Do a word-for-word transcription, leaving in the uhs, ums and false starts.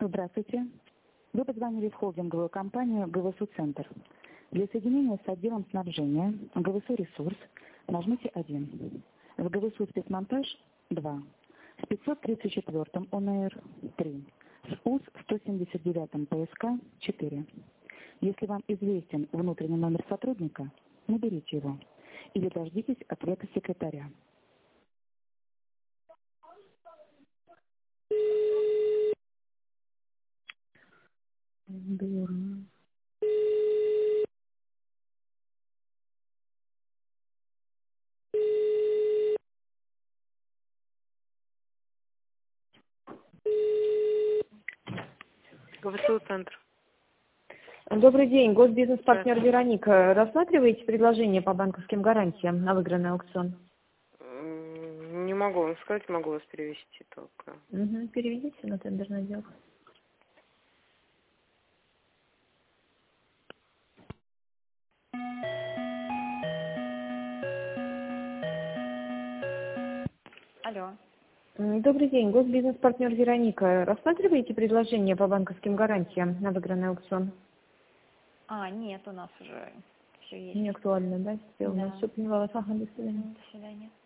Здравствуйте. Вы позвонили в холдинговую компанию ГВСУ «Центр». Для соединения с отделом снабжения ГВСУ «Ресурс» нажмите один. В ГВСУ «Спецмонтаж» два. В пятьсот тридцать четвёртом ОНР три. В УЗ сто семьдесят девятом ПСК четыре. Если вам известен внутренний номер сотрудника, наберите его или дождитесь ответа секретаря. ГВСУ «Центр». Добрый день, госбизнес-партнер Вероника. Рассматриваете предложение по банковским гарантиям на выигранный аукцион? Не могу вам сказать, могу вас перевести только. Угу, переведите на тендерный отдел. Алло. Добрый день, госбизнес-партнер Вероника. Рассматриваете предложение по банковским гарантиям на выигранный аукцион? А, нет, у нас уже все есть. Не актуально, да? Сделано. Да. Все, поняла вас. Ага, до свидания. До свидания.